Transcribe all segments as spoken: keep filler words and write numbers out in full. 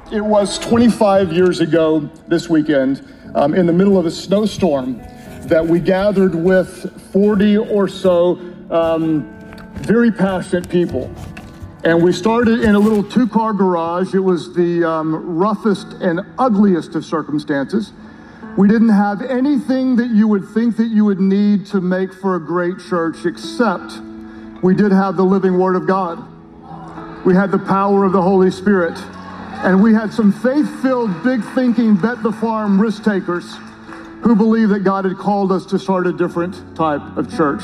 It was twenty-five years ago this weekend, um, in the middle of a snowstorm, that we gathered with forty or so um, very passionate people. And we started in a little two-car garage. It was the um, roughest and ugliest of circumstances. We didn't have anything that you would think that you would need to make for a great church, except we did have the living Word of God. We had the power of the Holy Spirit. And we had some faith-filled, big-thinking, bet-the-farm risk-takers who believed that God had called us to start a different type of church.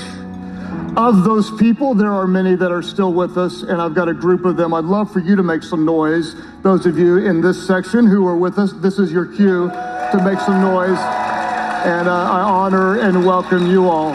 Of those people, there are many that are still with us, and I've got a group of them. I'd love for you to make some noise. Those of you in this section who are with us, this is your cue to make some noise. And uh, I honor and welcome you all.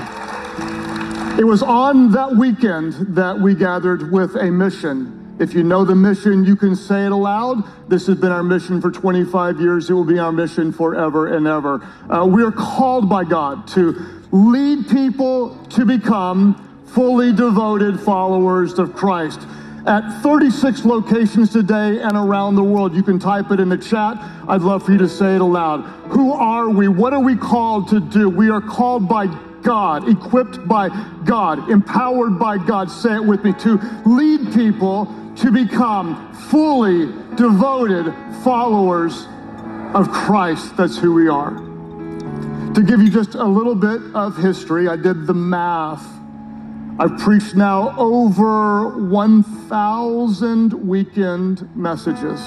It was on that weekend that we gathered with a mission. If you know the mission, you can say it aloud. This has been our mission for twenty-five years. It will be our mission forever and ever. Uh, we are called by God to lead people to become fully devoted followers of Christ. At thirty-six locations today and around the world. You can type it in the chat. I'd love for you to say it aloud. Who are we? What are we called to do? We are called by God, equipped by God, empowered by God. Say it with me. To lead people to become fully devoted followers of Christ. That's who we are. To give you just a little bit of history, I did the math. I've preached now over one thousand weekend messages.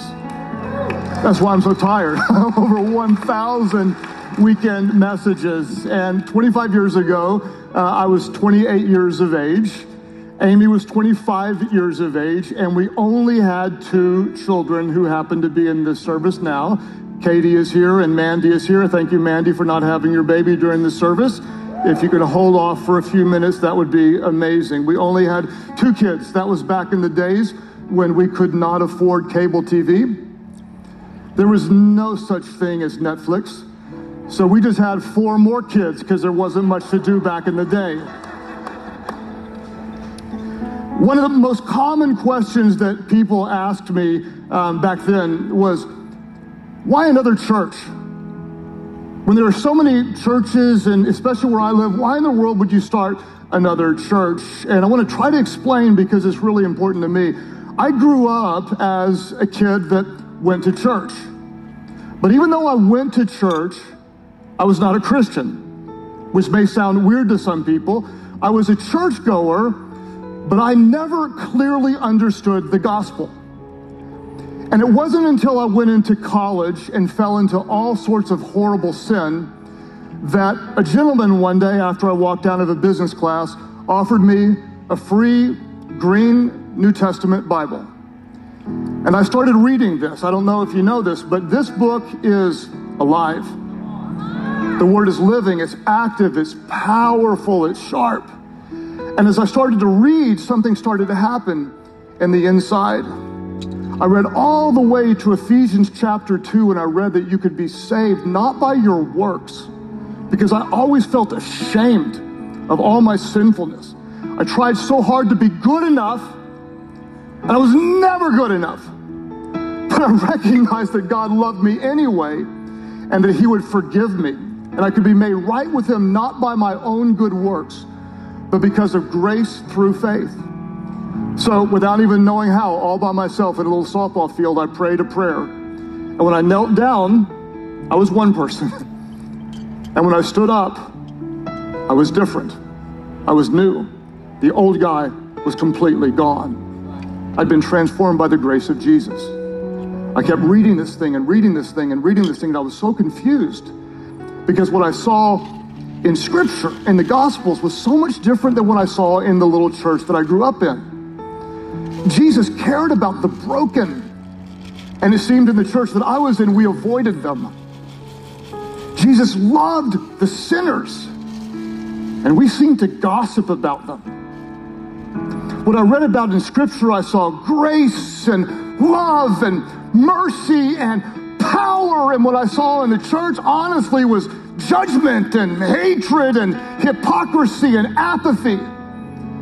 That's why I'm so tired. Over one thousand weekend messages. And twenty-five years ago, uh, I was twenty-eight years of age. Amy was twenty-five years of age, and we only had two children who happen to be in this service now. Katie is here and Mandy is here. Thank you, Mandy, for not having your baby during the service. If you could hold off for a few minutes, that would be amazing. We only had two kids. That was back in the days when we could not afford cable T V. There was no such thing as Netflix. So we just had four more kids because there wasn't much to do back in the day. One of the most common questions that people asked me um, back then was, why another church? When there are so many churches, and especially where I live, why in the world would you start another church? And I want to try to explain because it's really important to me. I grew up as a kid that went to church. But even though I went to church, I was not a Christian, which may sound weird to some people. I was a churchgoer, but I never clearly understood the gospel. And it wasn't until I went into college and fell into all sorts of horrible sin that a gentleman one day after I walked out of a business class offered me a free green New Testament Bible. And I started reading this. I don't know if you know this, but this book is alive. The Word is living, it's active, it's powerful, it's sharp. And as I started to read, something started to happen in the inside. I read all the way to Ephesians chapter two, and I read that you could be saved not by your works, because I always felt ashamed of all my sinfulness. I tried so hard to be good enough, and I was never good enough. But I recognized that God loved me anyway, and that He would forgive me, and I could be made right with Him not by my own good works, but because of grace through faith. So without even knowing how, all by myself at a little softball field, I prayed a prayer. And when I knelt down, I was one person. And when I stood up, I was different. I was new. The old guy was completely gone. I'd been transformed by the grace of Jesus. I kept reading this thing and reading this thing and reading this thing, and I was so confused because what I saw in Scripture, in the Gospels, was so much different than what I saw in the little church that I grew up in. Jesus cared about the broken, and it seemed in the church that I was in, we avoided them. Jesus loved the sinners, and we seemed to gossip about them. What I read about in Scripture, I saw grace and love and mercy and power, and what I saw in the church, honestly, was judgment and hatred and hypocrisy and apathy.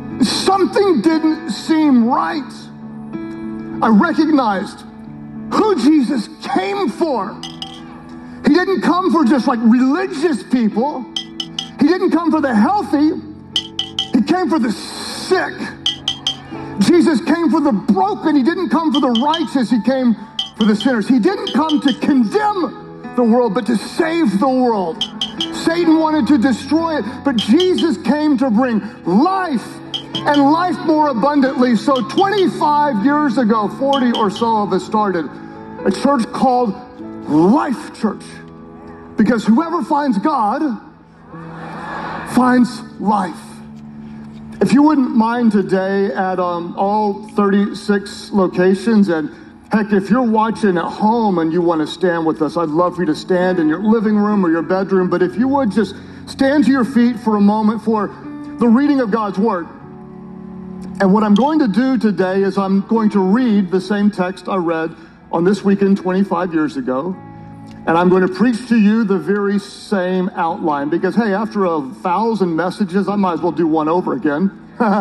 Something didn't seem right. I recognized who who Jesus came for. He didn't come for just like religious people. He didn't come for the healthy. He came for the sick. Jesus came for the broken. He didn't come for the righteous. He came for the sinners. He didn't come to condemn the world, but to save the world. Satan wanted to destroy it, but Jesus came to bring life and life more abundantly. So twenty-five years ago, forty or so of us started a church called Life Church, because whoever finds God finds life. If you wouldn't mind today at um, all thirty-six locations, and heck, if you're watching at home and you want to stand with us, I'd love for you to stand in your living room or your bedroom. But if you would just stand to your feet for a moment for the reading of God's Word. And what I'm going to do today is I'm going to read the same text I read on this weekend twenty-five years ago. And I'm going to preach to you the very same outline, because, hey, after a thousand messages, I might as well do one over again.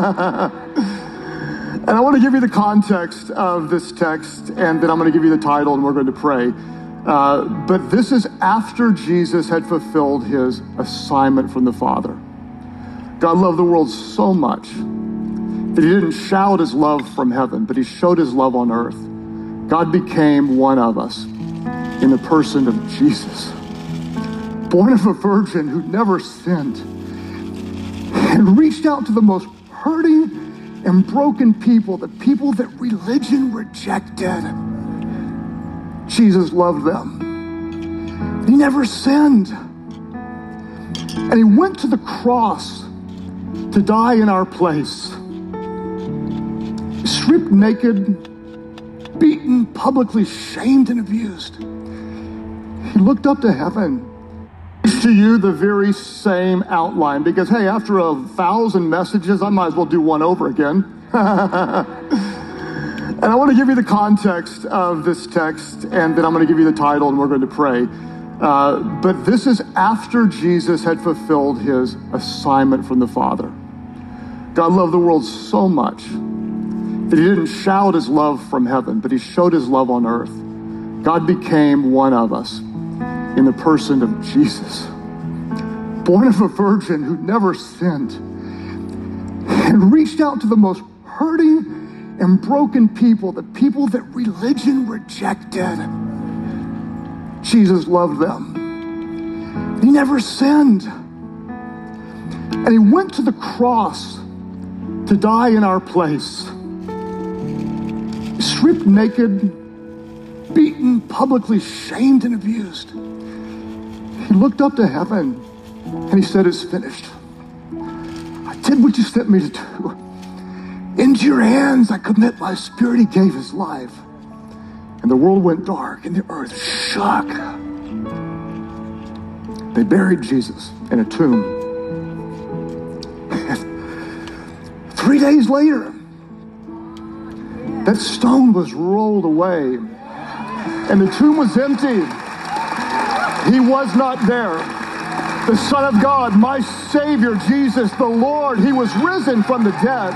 And I want to give you the context of this text, and then I'm going to give you the title, and we're going to pray. Uh, but this is after Jesus had fulfilled his assignment from the Father. God loved the world so much that he didn't shout his love from heaven, but he showed his love on earth. God became one of us in the person of Jesus, born of a virgin who never sinned, and reached out to the most hurting and broken people, the people that religion rejected. Jesus loved them. He never sinned. And he went to the cross to die in our place. Stripped naked, beaten, publicly shamed and abused. He looked up to heaven. To you the very same outline, because, hey, after a thousand messages, I might as well do one over again. And I want to give you the context of this text, and then I'm going to give you the title, and we're going to pray. Uh, but this is after Jesus had fulfilled his assignment from the Father. God loved the world so much that he didn't shout his love from heaven, but he showed his love on earth. God became one of us in the person of Jesus, born of a virgin who never sinned, and reached out to the most hurting and broken people, the people that religion rejected. Jesus loved them. He never sinned. And he went to the cross to die in our place. Stripped naked, beaten, publicly shamed and abused. He looked up to heaven and he said, "It's finished. I did what you sent me to do. Into your hands I commit my spirit." He gave his life. And the world went dark and the earth shook. They buried Jesus in a tomb. Three days later, that stone was rolled away and the tomb was empty. He was not there. The Son of God, my Savior, Jesus, the Lord, he was risen from the dead.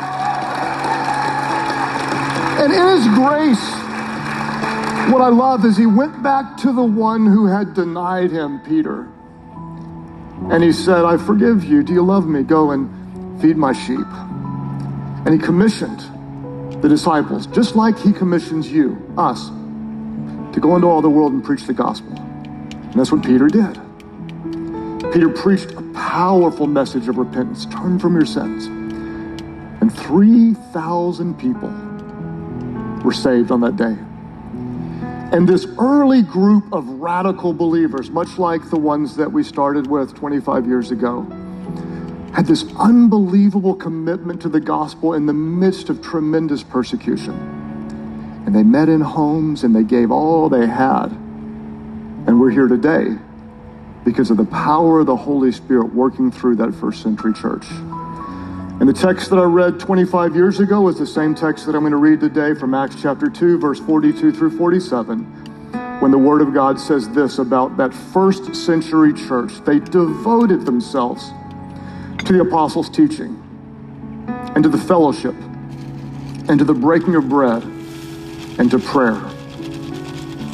And in his grace, what I love is he went back to the one who had denied him, Peter. And he said, "I forgive you. Do you love me? Go and feed my sheep." And he commissioned the disciples, just like he commissions you, us, to go into all the world and preach the gospel. And that's what Peter did. Peter preached a powerful message of repentance. Turn from your sins. And three thousand people were saved on that day. And this early group of radical believers, much like the ones that we started with twenty-five years ago, had this unbelievable commitment to the gospel in the midst of tremendous persecution. And they met in homes and they gave all they had. And we're here today because of the power of the Holy Spirit working through that first century church. And the text that I read twenty-five years ago is the same text that I'm going to read today from Acts chapter two, verse forty-two through forty-seven, when the Word of God says this about that first century church. They devoted themselves to the apostles' teaching and to the fellowship and to the breaking of bread and to prayer.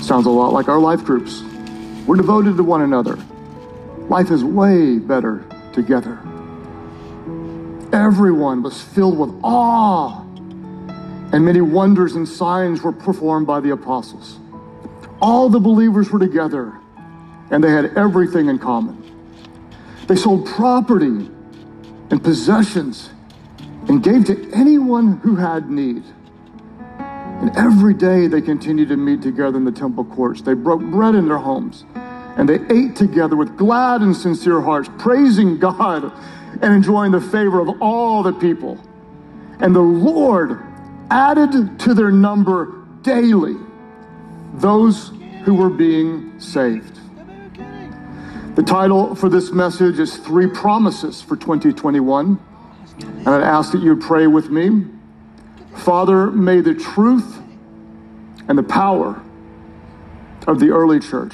Sounds a lot like our life groups. We're devoted to one another. Life is way better together. Everyone was filled with awe, and many wonders and signs were performed by the apostles. All the believers were together, and they had everything in common. They sold property and possessions and gave to anyone who had need. And every day they continued to meet together in the temple courts. They broke bread in their homes, and they ate together with glad and sincere hearts, praising God and enjoying the favor of all the people. And the Lord added to their number daily those who were being saved. The title for this message is Three Promises for twenty twenty-one. And I'd ask that you pray with me. Father, may the truth and the power of the early church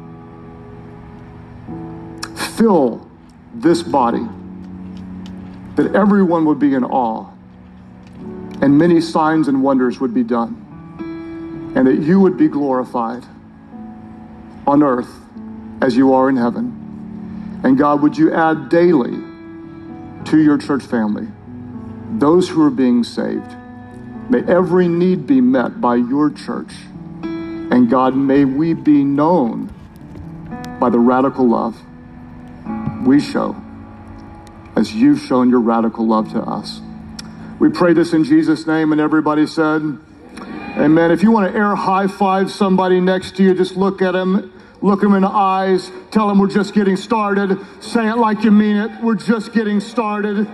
fill this body, that everyone would be in awe, and many signs and wonders would be done, and that you would be glorified on earth as you are in heaven. And God, would you add daily to your church family those who are being saved. May every need be met by your church. And God, may we be known by the radical love we show as you've shown your radical love to us. We pray this in Jesus' name, and everybody said, amen. If you want to air high five somebody next to you, just look at him, look him in the eyes, tell him we're just getting started. Say it like you mean it. We're just getting started.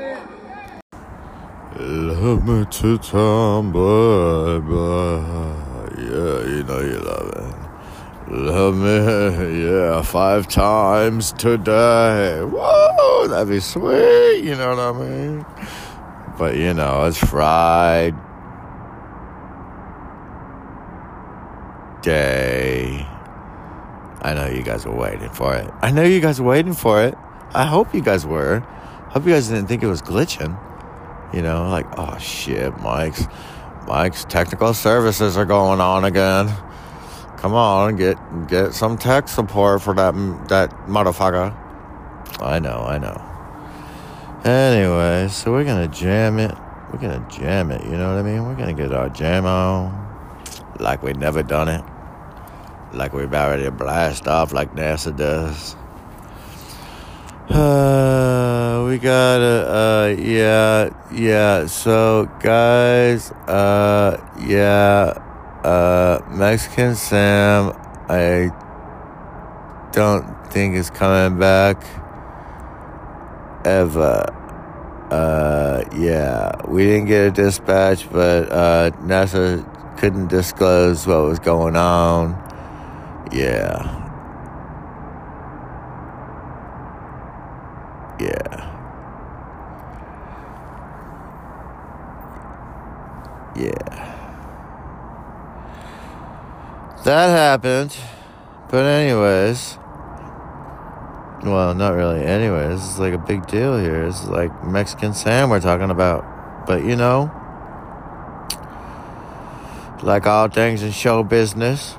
Love me two times, bye, bye. Yeah, you know you love it. Love me, yeah, five times today. Whoa, that'd be sweet, you know what I mean? But, you know, it's Friday. I know you guys were waiting for it. I know you guys were waiting for it. I hope you guys were. Hope you guys didn't think it was glitching. You know, like, oh, shit, Mike's, Mike's technical services are going on again. Come on, get get some tech support for that that motherfucker. I know, I know. Anyway, so we're going to jam it. We're going to jam it, you know what I mean? We're going to get our jam on like we've never done it. Like we're about ready to blast off like NASA does. Uh, we got uh, yeah, yeah, so, guys, uh, yeah, uh, Mexican Sam, I don't think is coming back ever. Uh, yeah, we didn't get a dispatch, but, uh, NASA couldn't disclose what was going on. Yeah. Yeah. Yeah. That happened. But anyways. Well, not really anyways. This is like a big deal here. This is like Mexican Sam we're talking about. But you know, like all things in show business,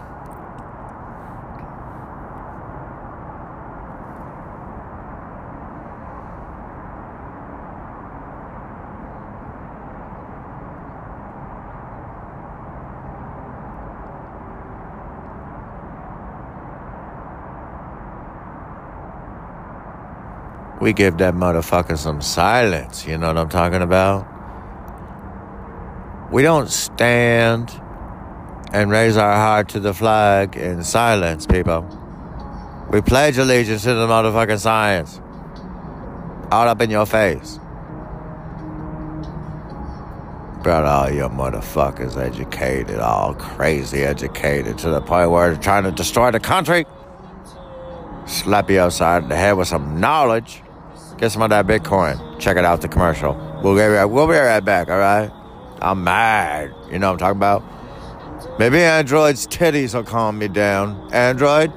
we give that motherfucker some silence, you know what I'm talking about? We don't stand and raise our heart to the flag in silence, people. We pledge allegiance to the motherfucking science. All up in your face. Brought all your motherfuckers educated, all crazy educated, to the point where they're trying to destroy the country. Slap you upside the head with some knowledge. Get some of that Bitcoin. Check it out, the commercial. We'll be right, we'll be right back, all right? I'm mad. You know what I'm talking about? Maybe Android's titties will calm me down. Android?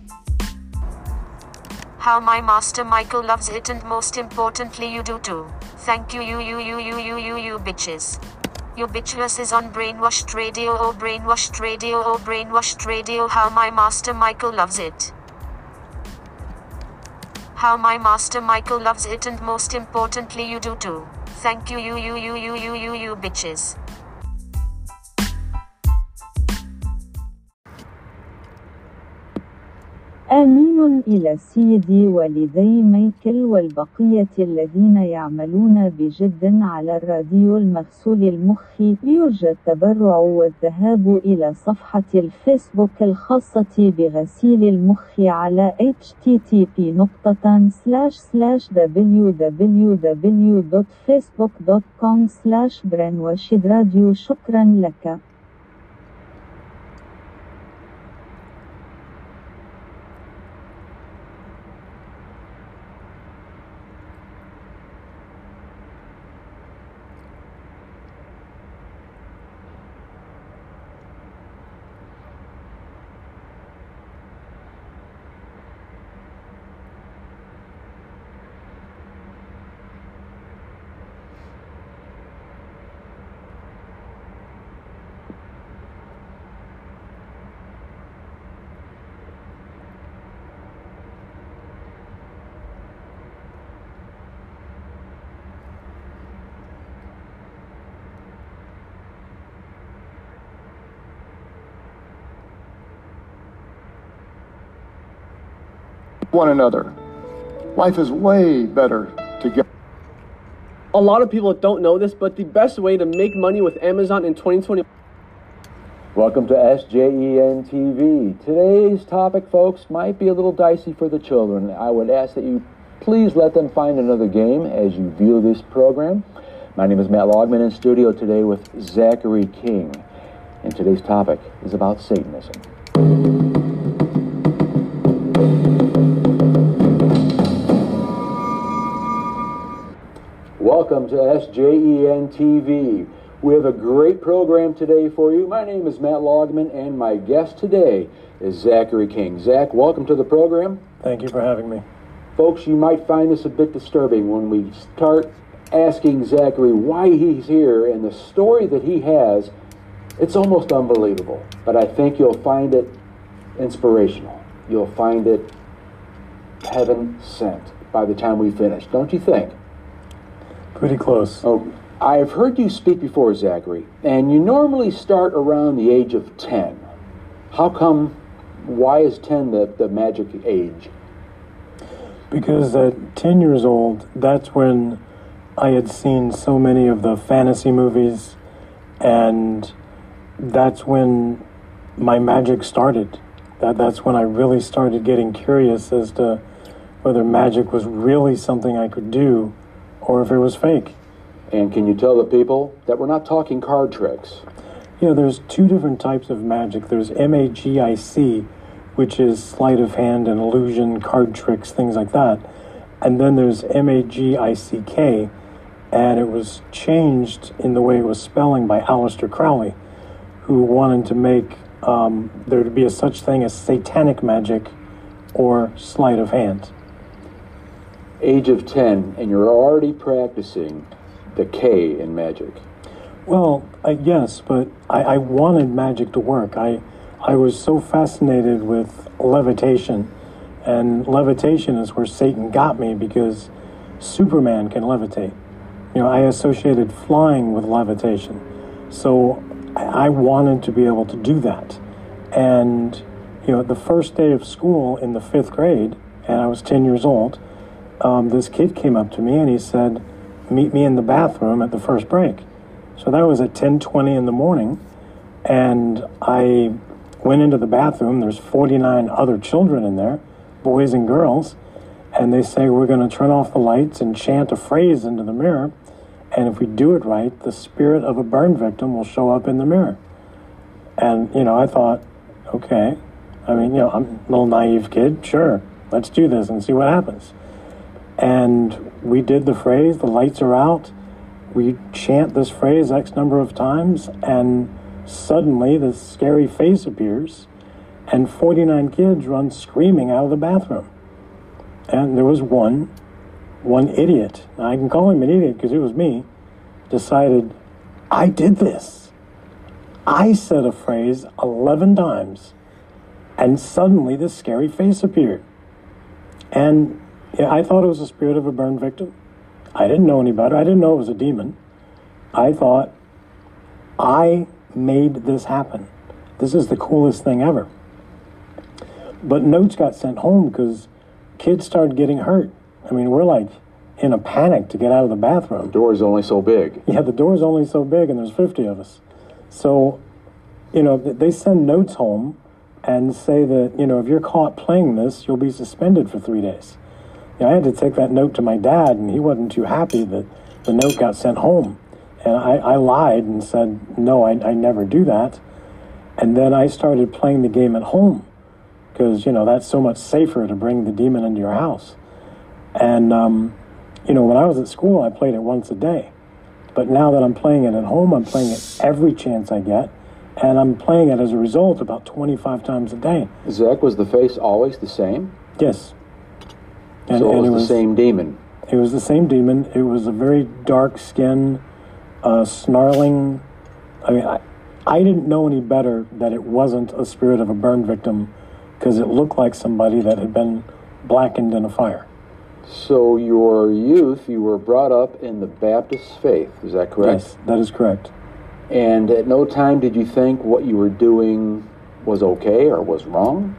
How my master Michael loves it, and most importantly you do too. Thank you, you, you, you, you, you, you, you, bitches. Your bitchless is on Brainwashed Radio, oh Brainwashed Radio, oh Brainwashed Radio, how my master Michael loves it. How my master Michael loves it, and most importantly you do too. Thank you, you, you, you, you, you, you, you, bitches. آمين إلى سيدي والدي مايكل والبقية الذين يعملون بجد على الراديو المغسول المخي. يرجى التبرع والذهاب إلى صفحة الفيسبوك الخاصة بغسيل المخ على إتش تي تي بي نقطة سلاش سلاش دبليو دبليو دبليو دوت فيسبوك دوت كوم سلاش برينواشد راديو. شكرا لك. One another. Life is way better together. A lot of people don't know this, but the best way to make money with Amazon in twenty twenty. Welcome to S J E N T V. Today's topic, folks, might be a little dicey for the children. I would ask that you please let them find another game as you view this program. My name is Matt Logman, in studio today with Zachary King. And today's topic is about Satanism. Welcome to S J E N T V. We have a great program today for you. My name is Matt Logman, and my guest today is Zachary King. Zach, welcome to the program. Thank you for having me. Folks, you might find this a bit disturbing when we start asking Zachary why he's here and the story that he has. It's almost unbelievable, but I think you'll find it inspirational. You'll find it heaven sent by the time we finish, don't you think? Pretty close. Oh, I've heard you speak before, Zachary, and you normally start around the age of ten. How come, why is ten the, the magic age? Because at ten years old, that's when I had seen so many of the fantasy movies, and that's when my magic started. That That's when I really started getting curious as to whether magic was really something I could do or if it was fake. And can you tell the people that we're not talking card tricks? Yeah, there's two different types of magic. There's M A G I C, which is sleight of hand and illusion, card tricks, things like that. And then there's M A G I C K, and it was changed in the way it was spelling by Aleister Crowley, who wanted to make um, there to be a such thing as satanic magic or sleight of hand. Age of ten, and you're already practicing the K in magic. Well, uh, yes, but I, I wanted magic to work. I, I was so fascinated with levitation, and levitation is where Satan got me because Superman can levitate. You know, I associated flying with levitation. So I, I wanted to be able to do that. And, you know, the first day of school in the fifth grade, and I was ten years old, Um, this kid came up to me and he said, meet me in the bathroom at the first break. So that was at ten twenty in the morning, and I went into the bathroom. There's forty-nine other children in there, boys and girls, and they say, we're going to turn off the lights and chant a phrase into the mirror, and if we do it right, the spirit of a burn victim will show up in the mirror. And, you know, I thought, okay, I mean, you know, I'm a little naive kid, sure, let's do this and see what happens. And we did the phrase, the lights are out, we chant this phrase X number of times, and suddenly this scary face appears, and forty-nine kids run screaming out of the bathroom. And there was one one idiot, I can call him an idiot because it was me, decided, I did this. I said a phrase eleven times, and suddenly this scary face appeared. And yeah, I thought it was the spirit of a burned victim. I didn't know any better. I didn't know it was a demon. I thought, I made this happen. This is the coolest thing ever. But notes got sent home because kids started getting hurt. I mean, we're like in a panic to get out of the bathroom. The door's only so big. Yeah, the door's only so big, and there's fifty of us. So, you know, they send notes home and say that, you know, if you're caught playing this, you'll be suspended for three days. You know, I had to take that note to my dad, and he wasn't too happy that the note got sent home. And I, I lied and said, no, I, I never do that. And then I started playing the game at home because, you know, that's so much safer to bring the demon into your house. And, um, you know, when I was at school, I played it once a day. But now that I'm playing it at home, I'm playing it every chance I get. And I'm playing it as a result about twenty-five times a day. Zach, was the face always the same? Yes. And, so it and was it the was, same demon? It was the same demon. It was a very dark skin, uh, snarling. I mean, I, I didn't know any better that it wasn't a spirit of a burn victim because it looked like somebody that had been blackened in a fire. So your youth, you were brought up in the Baptist faith, is that correct? Yes, that is correct. And at no time did you think what you were doing was okay or was wrong?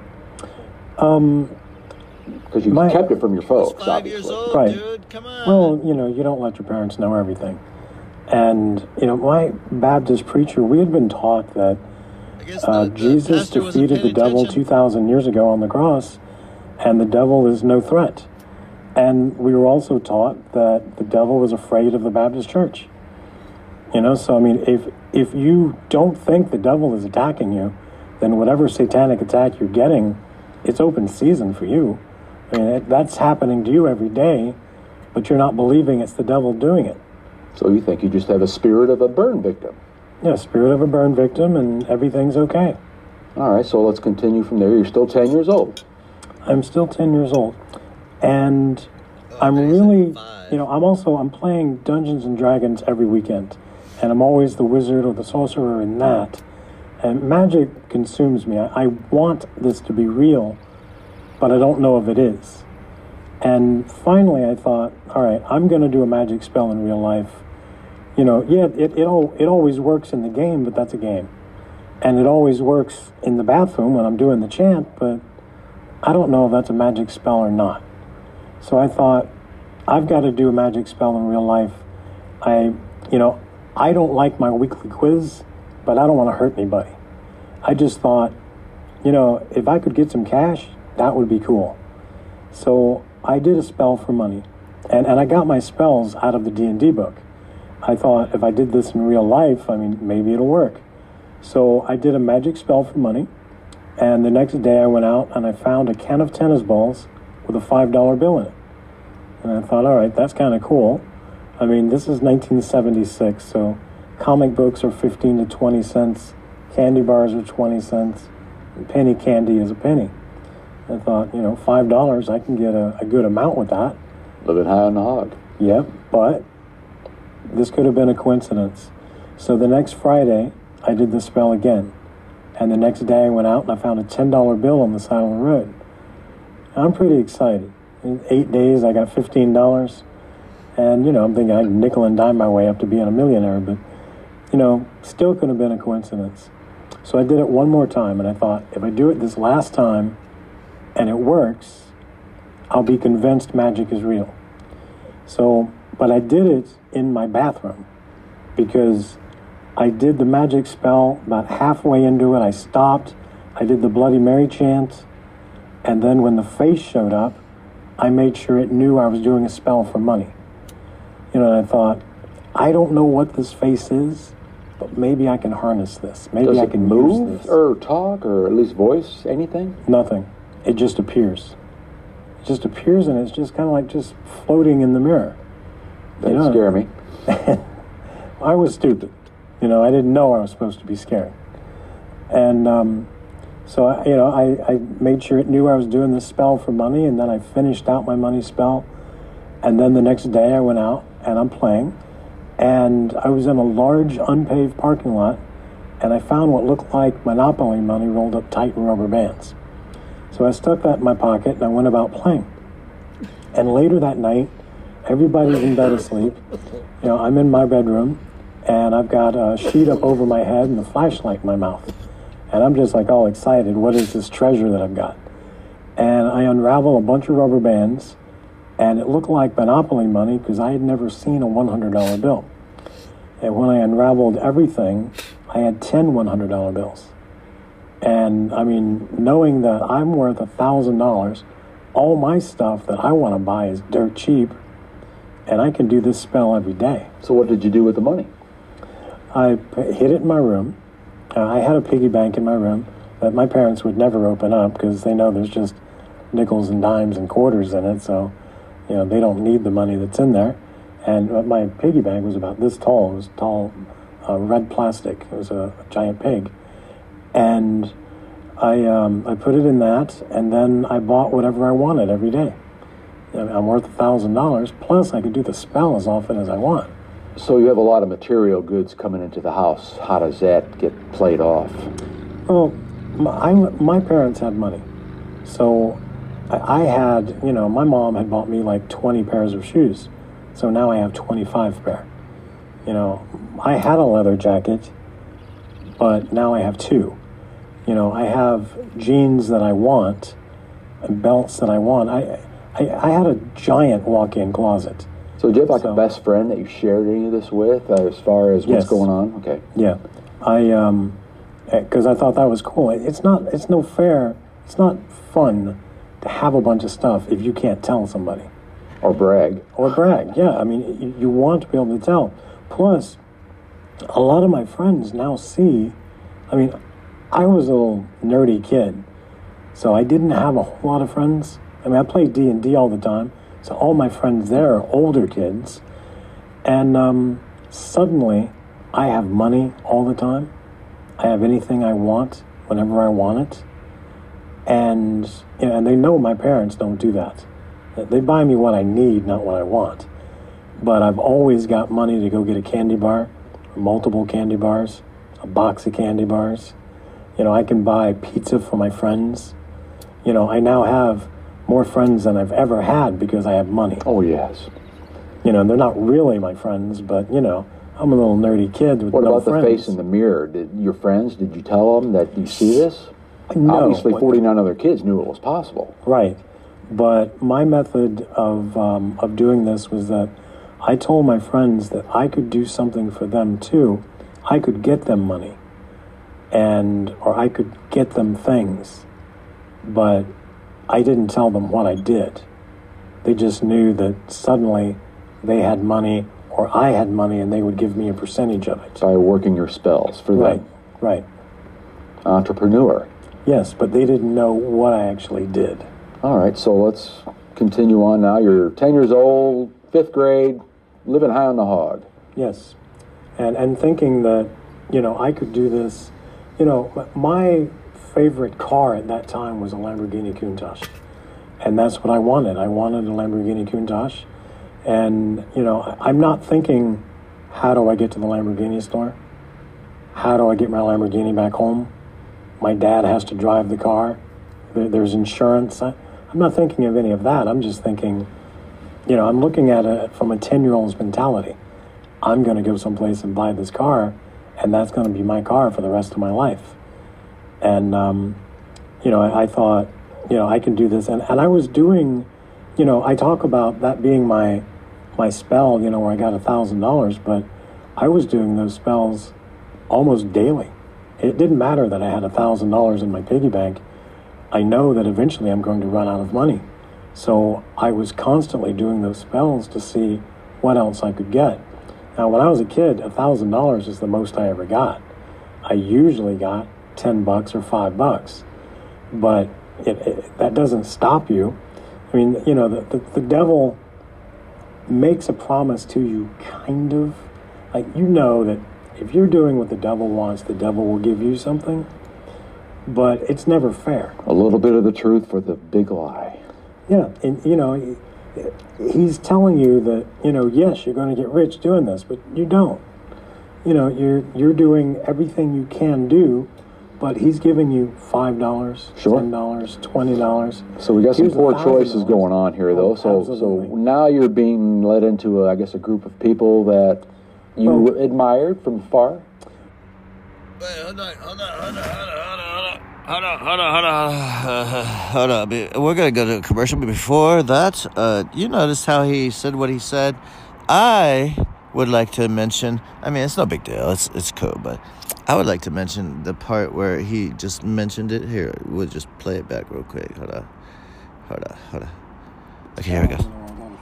Um, Because you my, kept it from your folks, five obviously. years old, right. dude. Come on. Well, you know, you don't let your parents know everything. And, you know, my Baptist preacher, we had been taught that I guess the, uh, the Jesus pastor wasn't defeated the paying devil attention. two thousand years ago on the cross, and the devil is no threat. And we were also taught that the devil was afraid of the Baptist church. You know, so, I mean, if if you don't think the devil is attacking you, then whatever satanic attack you're getting, it's open season for you. I mean, it, that's happening to you every day, but you're not believing it's the devil doing it. So you think you just have a spirit of a burn victim? Yeah, spirit of a burn victim, and everything's okay. All right, so let's continue from there. You're still ten years old. I'm still ten years old, and Oh, I'm okay, really, five. you know, I'm also, I'm playing Dungeons and Dragons every weekend, and I'm always the wizard or the sorcerer in that, and magic consumes me. I, I want this to be real, but I don't know if it is. And finally I thought, all right, I'm going to do a magic spell in real life. You know, yeah, it, it, all, it always works in the game, but that's a game. And it always works in the bathroom when I'm doing the chant, but I don't know if that's a magic spell or not. So I thought, I've got to do a magic spell in real life. I, you know, I don't like my weekly quiz, but I don't want to hurt anybody. I just thought, you know, if I could get some cash, that would be cool. So I did a spell for money, and, and I got my spells out of the D and D book. I thought if I did this in real life, I mean, maybe it'll work. So I did a magic spell for money, and the next day I went out and I found a can of tennis balls with a five dollar bill in it. And I thought, all right, that's kind of cool. I mean, this is nineteen seventy-six, so comic books are fifteen to twenty cents, candy bars are twenty cents, and penny candy is a penny. I thought, you know, five dollars, I can get a, a good amount with that. Living high on the hog. Yep, but this could have been a coincidence. So the next Friday, I did the spell again. And the next day I went out and I found a ten dollar bill on the side of the road. I'm pretty excited. In eight days, I got fifteen dollars. And, you know, I'm thinking I'd nickel and dime my way up to being a millionaire, but, you know, still could have been a coincidence. So I did it one more time, and I thought, if I do it this last time and it works, I'll be convinced magic is real. So, but I did it in my bathroom because I did the magic spell. About halfway into it, I stopped. I did the Bloody Mary chant. And then when the face showed up, I made sure it knew I was doing a spell for money. You know, and I thought, I don't know what this face is, but maybe I can harness this. Maybe Does I it can move use this. or talk or at least voice anything? Nothing. It just appears. It just appears, and it's just kind of like just floating in the mirror. That You know? scare me. I was stupid. You know, I didn't know I was supposed to be scared. And um, so, I, you know, I, I made sure it knew I was doing this spell for money, and then I finished out my money spell. And then the next day I went out and I'm playing, and I was in a large unpaved parking lot, and I found what looked like Monopoly money rolled up tight in rubber bands. So I stuck that in my pocket and I went about playing. And later that night, everybody's in bed asleep. You know, I'm in my bedroom, and I've got a sheet up over my head and a flashlight in my mouth. And I'm just like all excited. What is this treasure that I've got? And I unravel a bunch of rubber bands, and it looked like Monopoly money because I had never seen a one hundred dollar bill. And when I unraveled everything, I had ten one hundred dollar bills. And I mean, knowing that I'm worth one thousand dollars, all my stuff that I want to buy is dirt cheap, and I can do this spell every day. So what did you do with the money? I hid it in my room. Uh, I had a piggy bank in my room that my parents would never open up because they know there's just nickels and dimes and quarters in it, so you know they don't need the money that's in there. And uh, my piggy bank was about this tall. It was tall, uh, red plastic. It was a, a giant pig, and I um, I put it in that, and then I bought whatever I wanted every day. I mean, I'm worth a thousand dollars. Plus, I could do the spell as often as I want. So you have a lot of material goods coming into the house. How does that get played off? Well, my, I, my parents had money, so I, I had, you know, my mom had bought me like twenty pairs of shoes, so now I have twenty-five pair. You know, I had a leather jacket, but now I have two. You know, I have jeans that I want and belts that I want. I I, I had a giant walk-in closet. So do you have like So- a best friend that you shared any of this with uh, as far as what's Yes. going on? Okay. Yeah, I um, because I thought that was cool. It's not. It's no fair. It's not fun to have a bunch of stuff if you can't tell somebody Or brag. or brag. Yeah, I mean, you, you want to be able to tell. Plus, a lot of my friends now see. I mean, I was a little nerdy kid, so I didn't have a whole lot of friends. I mean, I played D and D all the time, so all my friends there are older kids, and um, suddenly I have money all the time. I have anything I want whenever I want it, and you know, and they know my parents don't do that. They buy me what I need, not what I want. But I've always got money to go get a candy bar, multiple candy bars, a box of candy bars. You know, I can buy pizza for my friends. You know, I now have more friends than I've ever had because I have money. Oh, yes. You know, they're not really my friends, but, you know, I'm a little nerdy kid with What no about the friends. face in the mirror? Did your friends, did you tell them that you see this? No. Obviously, but- forty-nine other kids knew it was possible. Right. But my method of um, of doing this was that I told my friends that I could do something for them too. I could get them money, and or I could get them things, but I didn't tell them what I did. They just knew that suddenly they had money or I had money, and they would give me a percentage of it. By working your spells for Right. them. Right. Entrepreneur. Yes, but they didn't know what I actually did. All right, so let's continue on now. You're ten years old, fifth grade, living high on the hog. Yes, and and thinking that, you know, I could do this. You know, m- my favorite car at that time was a Lamborghini Countach, and that's what I wanted. I wanted a Lamborghini Countach, and you know, I- I'm not thinking, how do I get to the Lamborghini store? How do I get my Lamborghini back home? My dad has to drive the car. There, there's insurance. I, I'm not thinking of any of that. I'm just thinking, you know, I'm looking at it from a ten-year-old's mentality. I'm going to go someplace and buy this car, and that's going to be my car for the rest of my life. And, um, you know, I, I thought, you know, I can do this. And, and I was doing, you know, I talk about that being my my spell, you know, where I got a thousand dollars, but I was doing those spells almost daily. It didn't matter that I had a thousand dollars in my piggy bank. I know that eventually I'm going to run out of money. So I was constantly doing those spells to see what else I could get. Now, when I was a kid, a thousand dollars is the most I ever got. I usually got ten bucks or five bucks, but it, it, that doesn't stop you. I mean, you know, the, the, the devil makes a promise to you, kind of. Like, you know that if you're doing what the devil wants, the devil will give you something, but it's never fair. A little bit of the truth for the big lie. Yeah, and you know, he's telling you that, you know, yes, you're going to get rich doing this, but you don't. You know, you're you're doing everything you can do, but he's giving you five dollars, sure. ten dollars, twenty dollars. So we got some Here's poor one thousand dollars. choices going on here, though. Oh, so absolutely. so now you're being led into, a, I guess, a group of people that you Well, admired from afar. Wait, hold on, hold on, hold on, hold on, hold on, hold on, hold on, uh, hold on. We're gonna go to a commercial, but before that, uh, you noticed how he said what he said. I would like to mention. I mean, it's no big deal. It's it's cool, but I would like to mention the part where he just mentioned it. Here, we'll just play it back real quick. Hold on, hold on, hold on. Okay, here we go.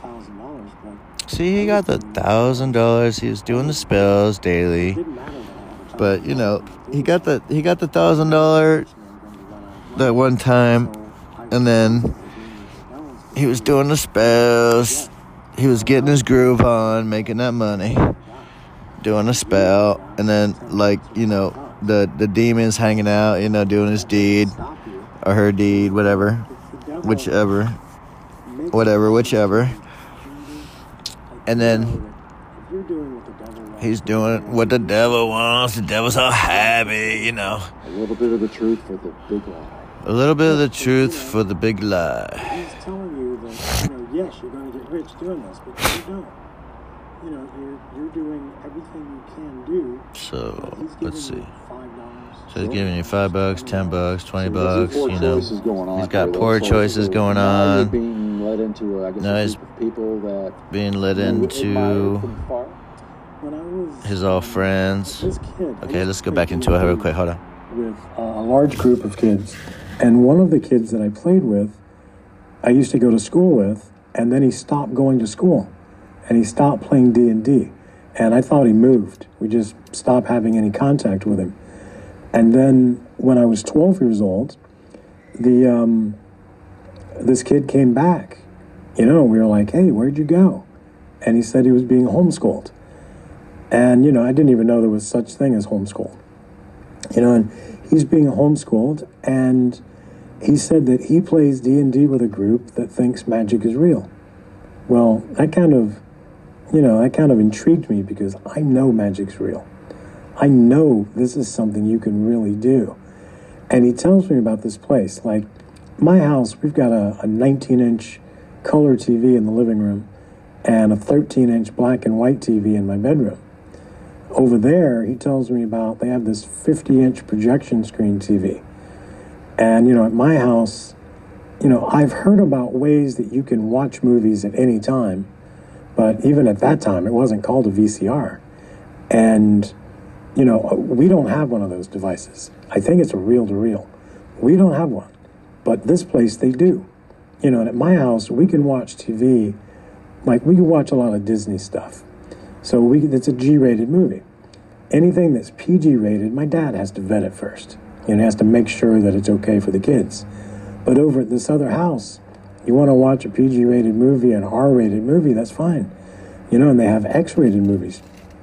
See, he got the thousand dollars. He was doing the spells daily, but you know, he got the he got the thousand dollar that one time, and then he was doing the spells. He was getting his groove on, making that money, doing a spell, and then like you know, the the demon's hanging out, you know, doing his deed or her deed, whatever, whichever, whatever, whichever. And then he's doing what the devil wants. The devil's so happy, you know. A little bit of the truth for the big lie. A little bit of the truth for the big lie. He's telling you that, you know, yes, you're going to get rich doing this, but you don't. You know, you're you're doing everything you can do. So He's let's see. giving you five dollars. So he's giving you five bucks, ten bucks, twenty So bucks. there's poor You know, choices going on he's got here, though. poor So- choices so going now you're on. being led into, I guess, Now a he's group of people that being led you admired into from afar. When I was his old friends. this kid, I Okay, used let's to go play back into it real D and D quick. Hold on. with uh, a large group of kids, and one of the kids that I played with, I used to go to school with, and then he stopped going to school, and he stopped playing D and D, and I thought he moved. We just stopped having any contact with him, and then when I was twelve years old, the um, this kid came back. You know, we were like, "Hey, where'd you go?" And he said he was being homeschooled. And, you know, I didn't even know there was such thing as homeschool. You know, and he's being homeschooled, and he said that he plays D and D with a group that thinks magic is real. Well, that kind of, you know, that kind of intrigued me because I know magic's real. I know this is something you can really do. And he tells me about this place. Like, my house, we've got a nineteen-inch color T V in the living room and a thirteen-inch black and white T V in my bedroom. Over there, he tells me about, they have this fifty-inch projection screen T V. And, you know, at my house, you know, I've heard about ways that you can watch movies at any time, but even at that time, it wasn't called a V C R. And, you know, we don't have one of those devices. I think it's a reel-to-reel. We don't have one, but this place, they do. You know, and at my house, we can watch T V, like we can watch a lot of Disney stuff. So we it's a G-rated movie. Anything that's P G rated, my dad has to vet it first. You know, he has to make sure that it's okay for the kids. But over at this other house, you want to watch a P G rated movie, an R rated movie, that's fine. You know, and they have X rated movies.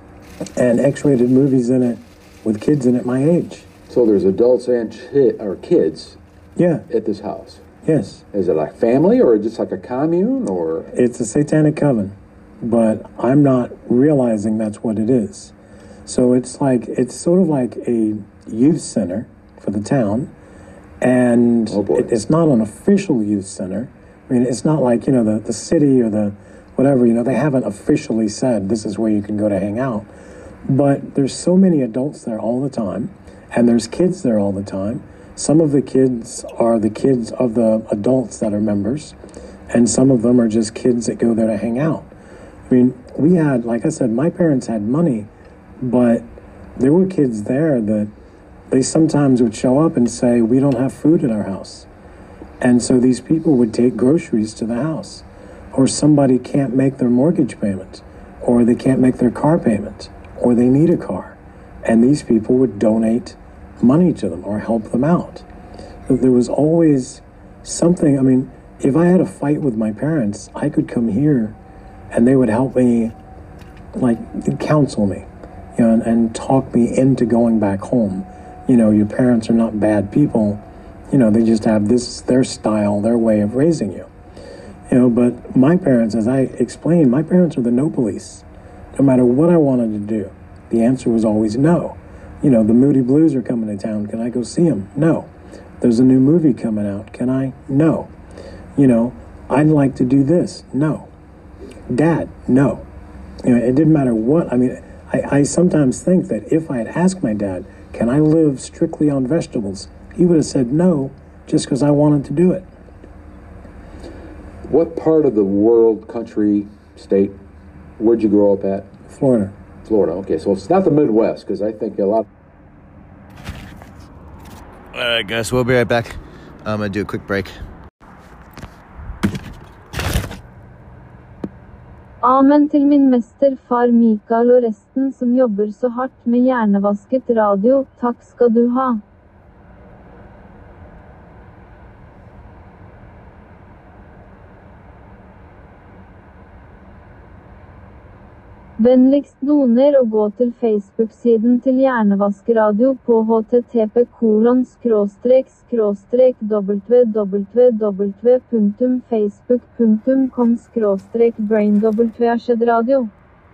And X rated movies in it with kids in it my age. So there's adults and chi- or kids Yeah, at this house. yes. Is it like family or just like a commune or? It's a satanic coven, but I'm not realizing that's what it is. So it's like, it's sort of like a youth center for the town, and Oh, boy. it, it's not an official youth center. I mean, it's not like, you know, the, the city or the whatever, you know, they haven't officially said this is where you can go to hang out. But there's so many adults there all the time, and there's kids there all the time. Some of the kids are the kids of the adults that are members, and some of them are just kids that go there to hang out. I mean, we had, like I said, my parents had money, but there were kids there that they sometimes would show up and say, we don't have food at our house. And so these people would take groceries to the house, or somebody can't make their mortgage payment, or they can't make their car payment, or they need a car. And these people would donate money to them or help them out. But there was always something. I mean, if I had a fight with my parents, I could come here and they would help me, like, counsel me, you know, and, and talk me into going back home. You know, your parents are not bad people. You know, they just have this, their style, their way of raising you. You know, but my parents, as I explained, my parents are the no police. No matter what I wanted to do, the answer was always no. You know, the Moody Blues are coming to town. Can I go see them? No. There's a new movie coming out. Can I? No. You know, I'd like to do this. No. Dad, no. You know, it didn't matter what. I mean, I, I sometimes think that if I had asked my dad, can I live strictly on vegetables, he would have said no just because I wanted to do it. What part of the world, country, state, where'd you grow up at? Florida. Florida, okay. So it's not the Midwest, because I think a lot... All right, guys, we'll be right back. I'm going to do a quick break. Amen til min mester far Mikael og resten som jobber så hardt med hjernevasket radio, takk skal du ha. Vennligst doner og gå til Facebook-siden til Hjernevaskeradio på h t t p kolon skråstrek skråstrek w w w punktum facebook punktum com skråstrek brainwradio.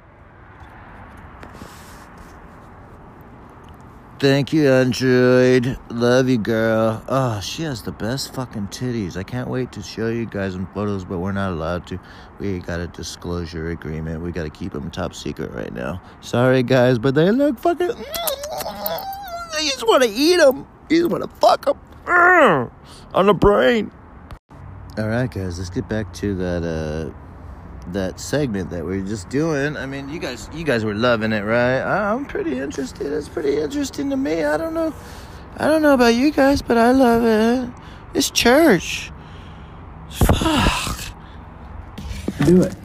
Thank you, Android. Love you, girl. Oh, she has the best fucking titties. I can't wait to show you guys in photos, but we're not allowed to. We got a disclosure agreement. We got to keep them top secret right now. Sorry, guys, but they look fucking... I just want to eat them. I just want to fuck them. On the brain. All right, guys, let's get back to that, uh... that segment that we we're just doing. I mean, you guys you guys were loving it, right? I'm pretty interested. It's pretty interesting to me. I don't know. I don't know about you guys, but I love it. It's church. Fuck. Do it.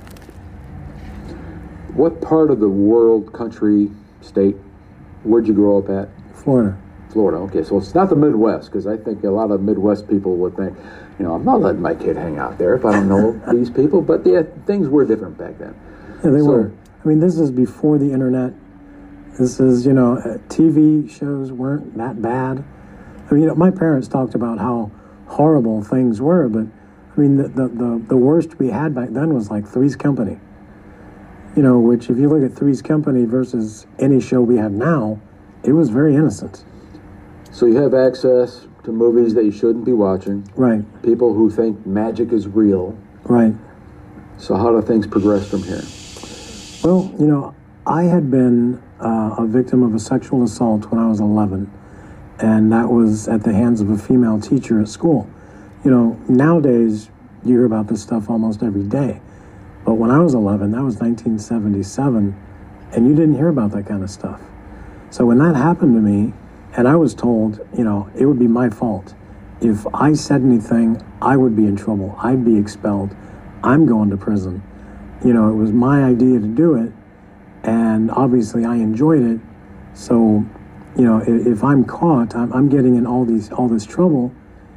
What part of the world, country, state, where'd you grow up at? Florida. Florida, okay. So it's not the Midwest, because I think a lot of Midwest people would think, you know, I'm not letting my kid hang out there if I don't know these people. But yeah, things were different back then. Yeah, they so, were. I mean, this is before the internet. This is, you know, uh, T V shows weren't that bad. I mean, you know, my parents talked about how horrible things were, but I mean, the, the, the, the worst we had back then was like Three's Company. You know, which if you look at Three's Company versus any show we have now, it was very innocent. So you have access to movies that you shouldn't be watching. Right. People who think magic is real. Right. So how do things progress from here? Well, you know, I had been uh, a victim of a sexual assault when I was eleven, and that was at the hands of a female teacher at school. You know, nowadays you hear about this stuff almost every day, but when I was eleven, that was nineteen seventy-seven, and you didn't hear about that kind of stuff. So when that happened to me, and I was told, you know, it would be my fault. If I said anything, I would be in trouble. I'd be expelled. I'm going to prison. You know, it was my idea to do it, and obviously I enjoyed it. So, you know, if, if I'm caught, I'm, I'm getting in all these all this trouble.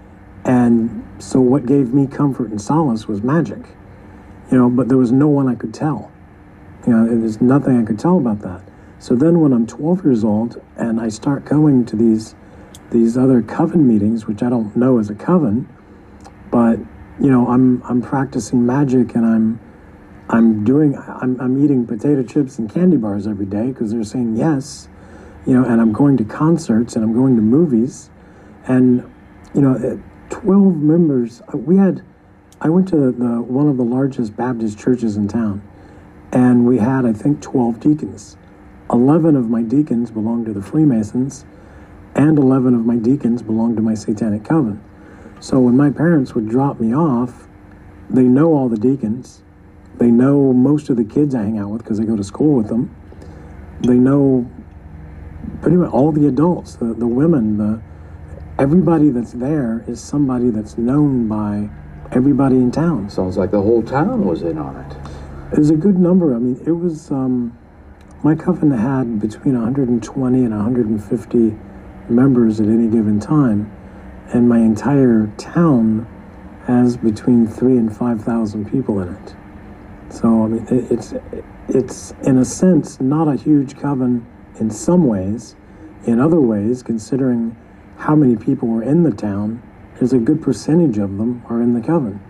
And so what gave me comfort and solace was magic. You know, but there was no one I could tell. You know, there's nothing I could tell about that. So then when I'm twelve years old and I start going to these these other coven meetings, which I don't know as a coven, but you know, I'm I'm practicing magic and I'm I'm doing I'm I'm eating potato chips and candy bars every day because they're saying yes, you know, and I'm going to concerts and I'm going to movies, and you know, twelve members. We had I went to the, the one of the largest Baptist churches in town, and we had I think twelve deacons. eleven of my deacons belonged to the Freemasons, and eleven of my deacons belonged to my Satanic Coven. So when my parents would drop me off, they know all the deacons. They know most of the kids I hang out with because I go to school with them. They know pretty much all the adults, the, the women, the everybody that's there is somebody that's known by everybody in town. Sounds like the whole town was in on it. It was a good number. I mean, it was... Um, My coven had between one hundred twenty and one hundred fifty members at any given time, and my entire town has between three and five thousand people in it. So I mean, it, it's it's in a sense not a huge coven in some ways. In other ways, considering how many people were in the town, there's a good percentage of them are in the coven.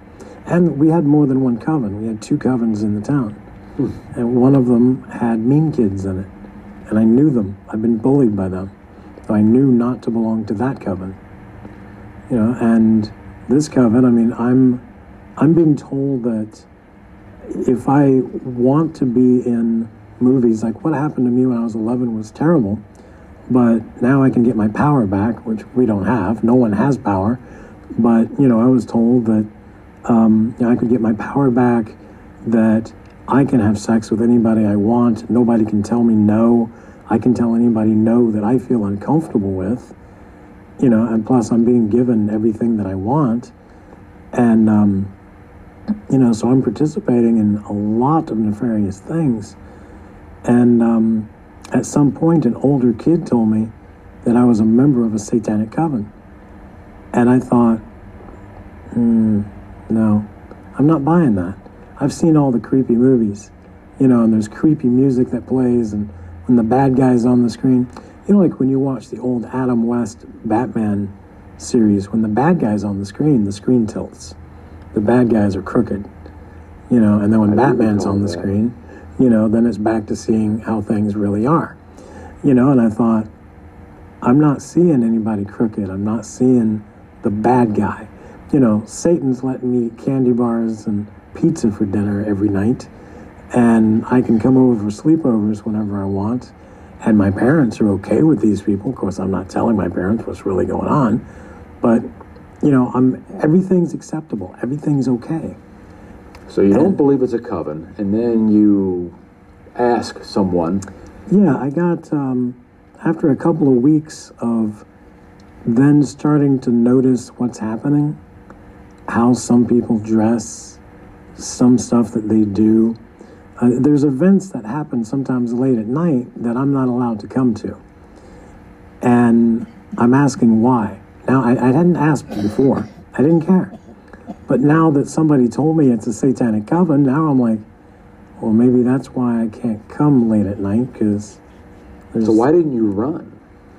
And we had more than one coven. We had two covens in the town. Hmm. And one of them had mean kids in it. And I knew them. I'd been bullied by them. So I knew not to belong to that coven. You know, and this coven, I mean, I'm I'm being told that if I want to be in movies, like what happened to me when I was eleven was terrible, but now I can get my power back, which we don't have. No one has power. But, you know, I was told that um, you know, I could get my power back, that I can have sex with anybody I want. Nobody can tell me no. I can tell anybody no that I feel uncomfortable with. You know, and plus I'm being given everything that I want. And, um, you know, so I'm participating in a lot of nefarious things. And um, at some point, an older kid told me that I was a member of a satanic coven. And I thought, hmm, no, I'm not buying that. I've seen all the creepy movies, you know, and there's creepy music that plays, and when the bad guy's on the screen, you know, like when you watch the old Adam West Batman series, when the bad guy's on the screen, the screen tilts. The bad guys are crooked, you know, and then when Batman's on the that. screen, you know, then it's back to seeing how things really are, you know, and I thought, I'm not seeing anybody crooked. I'm not seeing the bad guy. You know, Satan's letting me eat candy bars and pizza for dinner every night, and I can come over for sleepovers whenever I want, and my parents are okay with these people. Of course, I'm not telling my parents what's really going on, but, you know, I'm everything's acceptable. Everything's okay. So you and, don't believe it's a coven, and then you ask someone. Yeah, I got, um, after a couple of weeks of then starting to notice what's happening, how some people dress, some stuff that they do. Uh, there's events that happen sometimes late at night that I'm not allowed to come to. And I'm asking why. Now, I, I hadn't asked before. I didn't care. But now that somebody told me it's a satanic coven, now I'm like, well, maybe that's why I can't come late at night, because there's... So why didn't you run?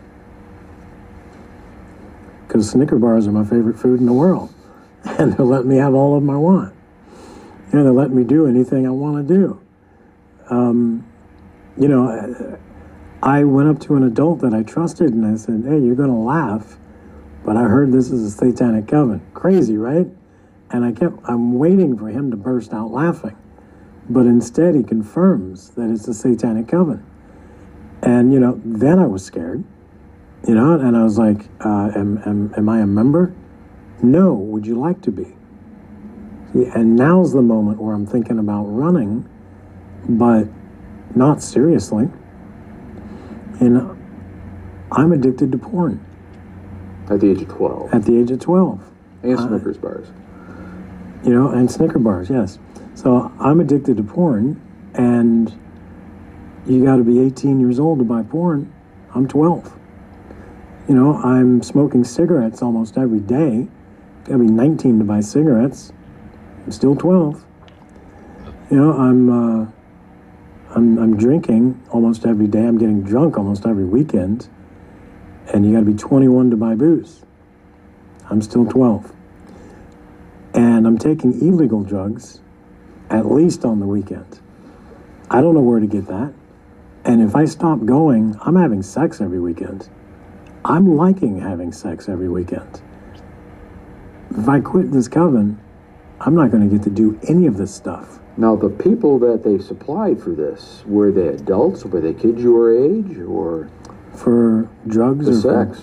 Because Snicker bars are my favorite food in the world. And they're letting me have all of them I want. You know, they're letting me do anything I want to do. Um, you know, I went up to an adult that I trusted and I said, hey, you're going to laugh, but I heard this is a satanic coven. Crazy, right? And I kept, I'm waiting for him to burst out laughing. But instead he confirms that it's a satanic coven. And, you know, then I was scared. You know, and I was like, uh, am, am, am I a member? No. Would you like to be? See, and now's the moment where I'm thinking about running, but not seriously. And I'm addicted to porn. At the age of twelve? At the age of twelve. And Snickers uh, bars. You know, and Snicker bars, yes. So I'm addicted to porn, and you got to be eighteen years old to buy porn. I'm twelve. You know, I'm smoking cigarettes almost every day. Got to be nineteen to buy cigarettes. I'm still twelve. You know, I'm uh, I'm I'm drinking almost every day. I'm getting drunk almost every weekend. And you got to be twenty-one to buy booze. I'm still twelve. And I'm taking illegal drugs at least on the weekend. I don't know where to get that. And if I stop going, I'm having sex every weekend. I'm liking having sex every weekend. If I quit this coven, I'm not going to get to do any of this stuff. Now, the people that they supplied for this, were they adults? Were they kids your age? Or for drugs the or sex? For...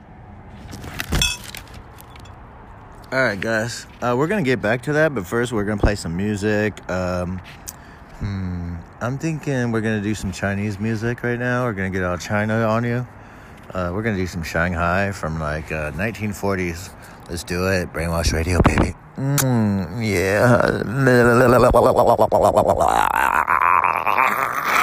All right, guys. Uh, we're going to get back to that, but first we're going to play some music. Um, hmm, I'm thinking we're going to do some Chinese music right now. We're going to get all China on you. Uh, we're going to do some Shanghai from like uh, nineteen forties. Let's do it. Brainwash Radio, baby. Mm, yeah.